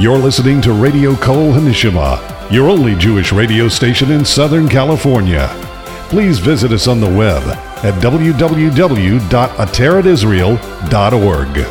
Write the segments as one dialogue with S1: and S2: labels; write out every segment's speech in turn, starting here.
S1: You're listening to Radio Kol Hanishima, your only Jewish radio station in Southern California. Please visit us on the web at www.ateratisrael.org.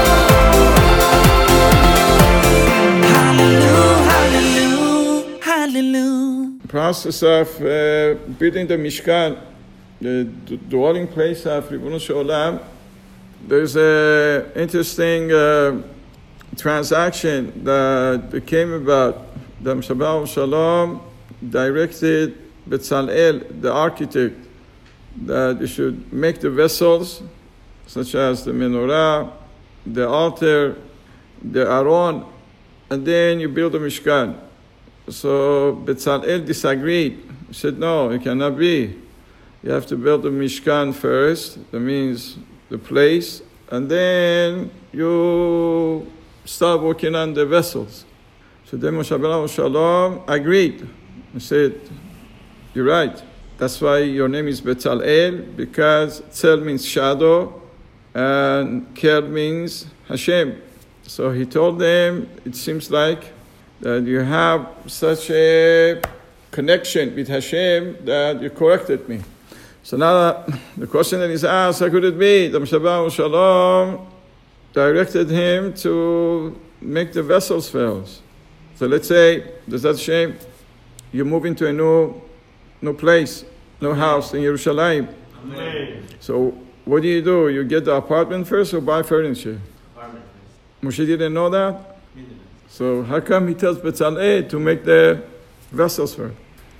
S2: Process of building the Mishkan, the dwelling place of Ribbono Shel Olam. There's an interesting transaction that came about. The Shabbat Shalom directed Bezalel, the architect, that you should make the vessels, such as the menorah, the altar, the aron, and then you build the Mishkan. So Bezalel disagreed. He said, no, it cannot be. You have to build the Mishkan first, that means the place, and then you start working on the vessels. So then Moshe Rabbeinu Shalom agreed. He said, you're right. That's why your name is Bezalel, because Tzel means shadow, and Kel means Hashem. So he told them, it seems like that you have such a connection with Hashem that you corrected me. So now the question that is asked, how could it be that Moshe Rabbeinu Shalom directed him to make the vessels first? So let's say, does that shame? You move into a new place, new house in Yerushalayim.
S3: Amen.
S2: So what do? You get the apartment first or buy furniture?
S3: Apartment
S2: Moshe didn't know that?
S3: first.
S2: So how come he tells Bezalel to make the vessels first?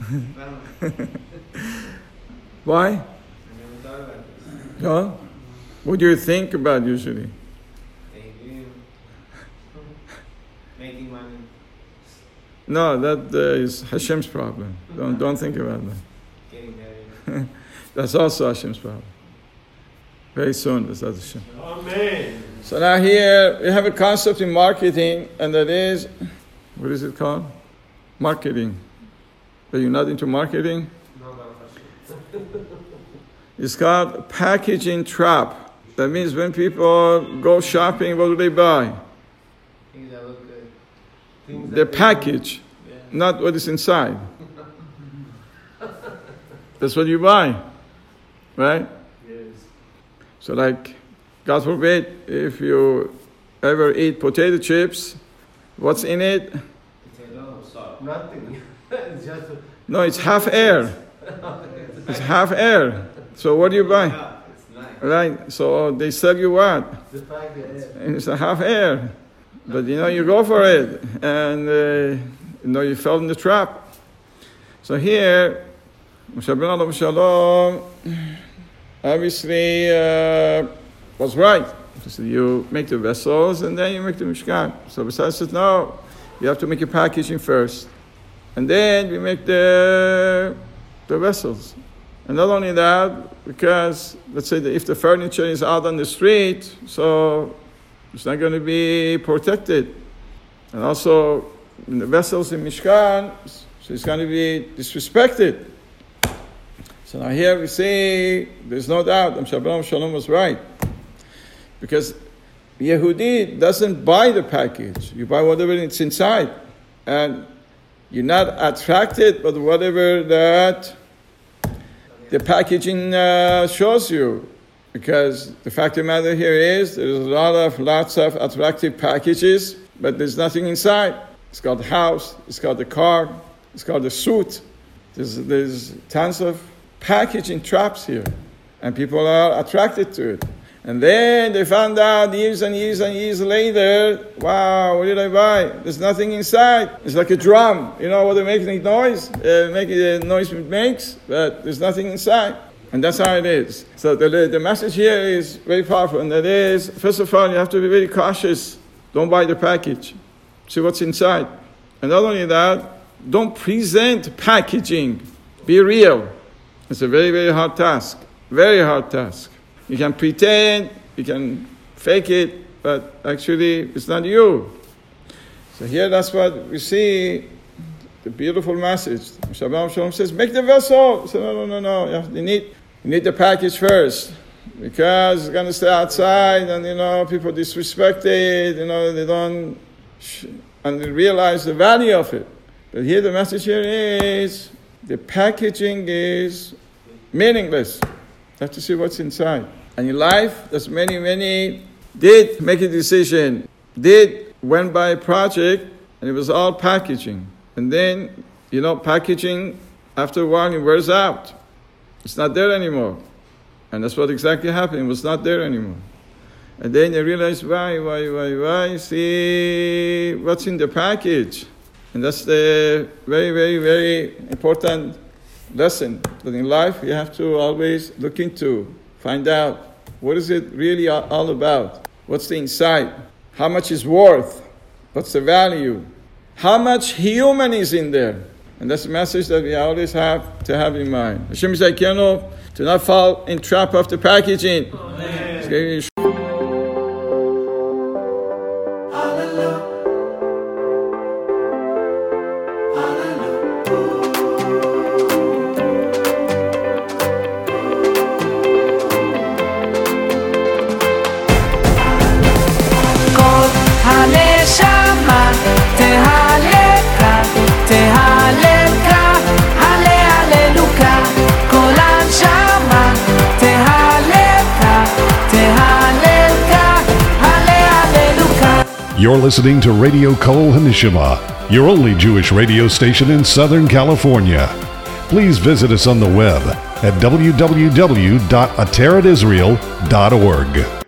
S2: Why?
S3: I never thought about this.
S2: Huh? What do you think about usually?
S3: Making money.
S2: No, that is Hashem's problem. Don't think about that.
S3: Getting married.
S2: That's also Hashem's problem. Very soon, that's Hashem.
S3: Amen.
S2: So now here we have a concept in marketing, and that is, what is it called? Marketing. Are you not into marketing?
S3: No.
S2: It's called packaging trap. That means when people go shopping, what do they buy?
S3: Things that look good. Things
S2: The
S3: that they
S2: package,
S3: Yeah.
S2: not what is inside. That's what you buy, right?
S3: Yes.
S2: So like, God forbid, if you ever eat potato chips, what's in it?
S3: Potato, salt. Nothing. It's just
S2: No, it's half air. It's half air. So what do you buy?
S3: It's nice.
S2: Right? So they sell you what?
S3: The fact that
S2: And it's a half air. But you go for it. And you fell in the trap. So here, Moshe Rabbeinu Shalom obviously was right. He said, you make the vessels and then you make the Mishkan. So Bezalel said, no, you have to make your packaging first. And then we make the vessels. And not only that, because let's say that if the furniture is out on the street, so it's not going to be protected. And also, in the vessels in Mishkan, so it's going to be disrespected. So now here we see, there's no doubt, Moshe Rabbeinu Shalom was right. Because Yehudi doesn't buy the package. You buy whatever it's inside. And you're not attracted by whatever that the packaging shows you. Because the fact of the matter here is, there's lots of attractive packages, but there's nothing inside. It's got the house, it's got the car, it's got the suit. There's tons of packaging traps here. And people are attracted to it. And then they found out years and years and years later, wow, what did I buy? There's nothing inside. It's like a drum. You know what they make noise? The noise it makes, but there's nothing inside. And that's how it is. So the message here is very powerful, and that is, first of all, you have to be very cautious. Don't buy the package. See what's inside. And not only that, don't present packaging. Be real. It's a very, very hard task. Very hard task. You can pretend, you can fake it, but actually it's not you. So here that's what we see, the beautiful message. Moshe Rabbeinu Shalom says, make the vessel. So no. You need the package first. Because it's going to stay outside and, people disrespect it, they don't and realize the value of it. But here the message here is, the packaging is meaningless. You have to see what's inside. And in life, there's many did make a decision, went by a project, and it was all packaging. And then, packaging, after a while, it wears out. It's not there anymore. And that's what exactly happened. It was not there anymore. And then you realize, why? See what's in the package. And that's the very important lesson. That in life, you have to always look into, find out, what is it really all about? What's the inside? How much is worth? What's the value? How much human is in there? And that's the message that we always have to have in mind. Hashem Yizayikenu, to not fall in trap of the packaging. Amen.
S1: You're listening to Radio Kol Hanishima, your only Jewish radio station in Southern California. Please visit us on the web at www.ateratisrael.org.